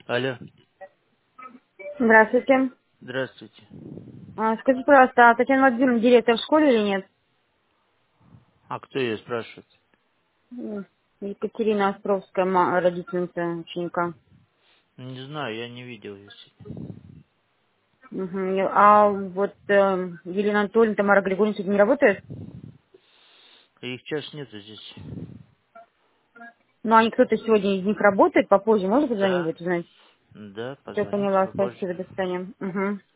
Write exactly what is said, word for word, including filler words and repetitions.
Алло, Здравствуйте. здравствуйте. А, Скажите, пожалуйста, а Татьяна Владимировна директор в школе или нет? А кто ее спрашивает? М, Екатерина Островская, ма- родительница ученика. Не знаю, я не видел ее. Мгм. И- А вот э, Елена Анатольевна, Тамара Григорьевна сегодня не работает? Их сейчас нету здесь. Ну, они кто-то сегодня из них работает, попозже можно позвонить, Да, будет узнать? да, Я позвоните поняла, попозже. спасибо, до свидания. Мгм.